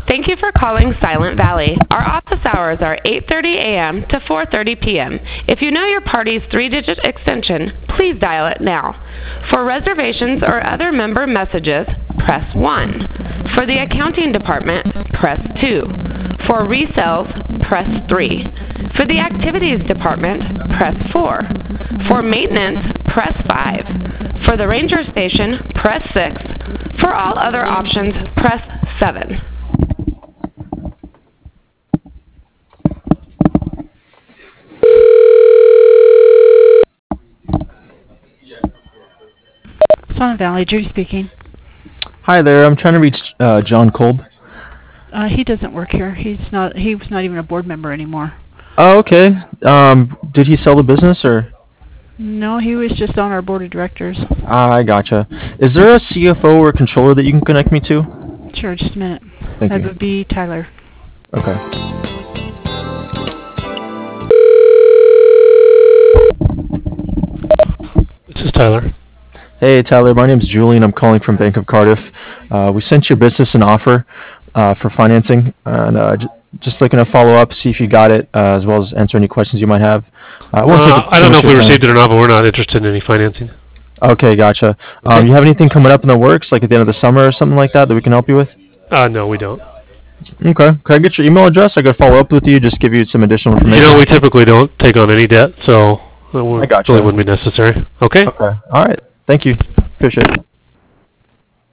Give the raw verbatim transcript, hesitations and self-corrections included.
Thank you for calling Silent Valley. Our office hours are eight thirty a m to four thirty p m If you know your party's three-digit extension, please dial it now. For reservations or other member messages, press one. For the accounting department, press two. For resales, press three. For the activities department, press four. For maintenance, press five. For the ranger station, press six. For all other options, press seven. Silent Valley, Judy speaking. Hi there. I'm trying to reach uh, John Kolb. Uh, he doesn't work here. He's not. He was not even a board member anymore. Oh, okay. Um, did he sell the business or? No, he was just on our board of directors. Ah, I gotcha. Is there a C F O or controller that you can connect me to? Sure, just a minute. Thank that you. would be Tyler. Okay. This is Tyler. Hey, Tyler. My name's Julian. I'm calling from Bank of Cardiff. Uh, we sent your business an offer uh, for financing, and uh, j- just looking to follow up, see if you got it, uh, as well as answer any questions you might have. Uh, I won't take Uh, up I too don't know much if we of your received time. it or not, but we're not interested in any financing. Okay, gotcha. Um, Okay. you have anything coming up in the works, like at the end of the summer or something like that, that we can help you with? Uh, no, we don't. Okay. Can I get your email address? I could follow up with you, just give you some additional You information. know, we typically don't take on any debt, so it I gotcha. really wouldn't be necessary. Okay? Okay. All right. Thank you. Appreciate it.